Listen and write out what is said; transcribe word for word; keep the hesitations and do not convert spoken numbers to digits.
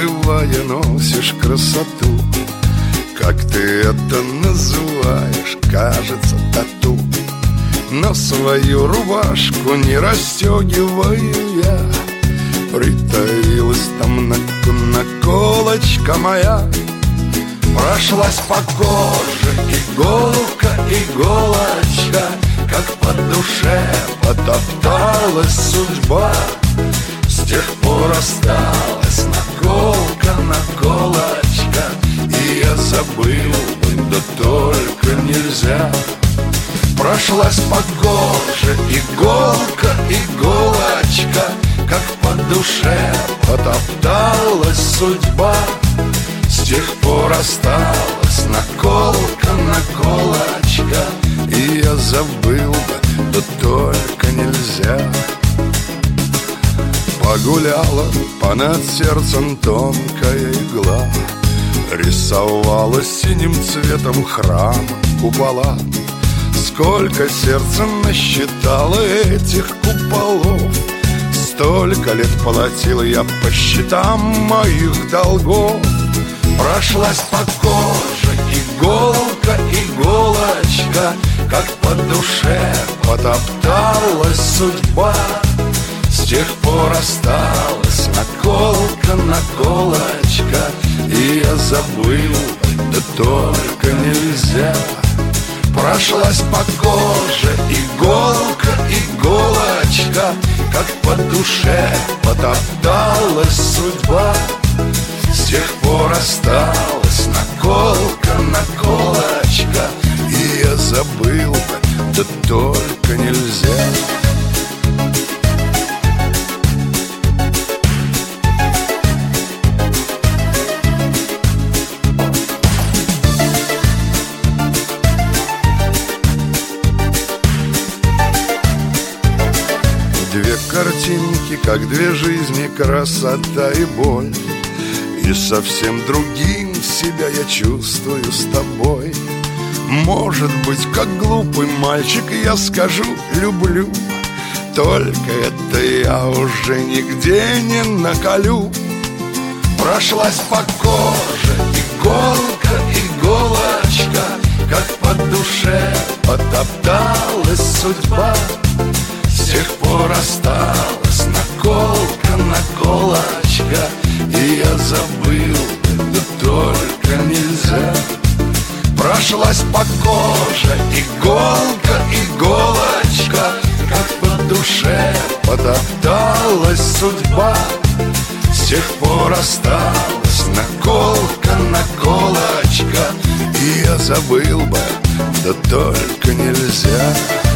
скрывая, носишь красоту. Как ты это называешь, кажется, тату. Но свою рубашку не расстегиваю я. Притаилась там на наколочка моя. Прошлась по коже иголка, иголочка, как по душе потопталась судьба. С тех пор осталась наколка, наколочка, и я забыл бы, да только нельзя. Прошлась по коже иголка, иголочка, как по душе потопталась судьба. С тех пор осталась наколка, наколочка, и я забыл бы, да только нельзя. Погуляла понад сердцем тонкая игла, рисовала синим цветом храм купола. Сколько сердце насчитало этих куполов, столько лет платил я по счетам моих долгов. Прошлась по коже иголка, иголочка, как по душе потопталась судьба. С тех пор осталась наколка, наколочка, и я забыл, да только нельзя. Прошлась по коже иголка, иголочка, как по душе потопталась судьба. С тех пор осталась наколка, наколочка, и я забыл бы, да только нельзя. Две картинки, как две жизни, красота и боль. И совсем другим себя я чувствую с тобой. Может быть, как глупый мальчик я скажу «люблю», только это я уже нигде не наколю. Прошлась по коже иголка, иголочка, как по душе потопталась судьба. С тех пор осталась наколка, наколочка, и я забыл, да только нельзя. Прошлась по коже иголка, иголочка, как по душе потопталась судьба. С тех пор осталась наколка, наколочка, и я забыл бы, да только нельзя.